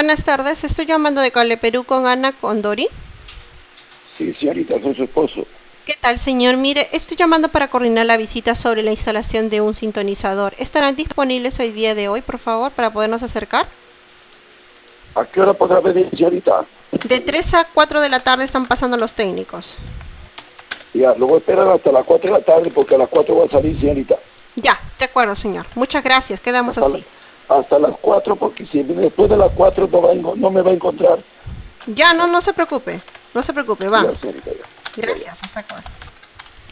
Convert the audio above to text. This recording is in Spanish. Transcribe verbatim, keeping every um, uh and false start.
Buenas tardes, estoy llamando de Cable Perú con Ana Condori. Sí, señorita, soy su esposo. ¿Qué tal, señor? Mire, estoy llamando para coordinar la visita sobre la instalación de un sintonizador. ¿Estarán disponibles hoy día de hoy, por favor, para podernos acercar? ¿A qué hora podrá venir, señorita? De tres a cuatro de la tarde están pasando los técnicos. Ya, lo voy a esperar hasta las cuatro de la tarde porque a las cuatro voy a salir, señorita. Ya, de acuerdo, señor. Muchas gracias, quedamos Hasta, así. la- hasta las cuatro porque si viene después de las cuatro no, va a enco- no me va a encontrar. Ya, no, no se preocupe. No se preocupe, Ya, vamos. señorita, ya. Ya, ya. Gracias, hasta acá.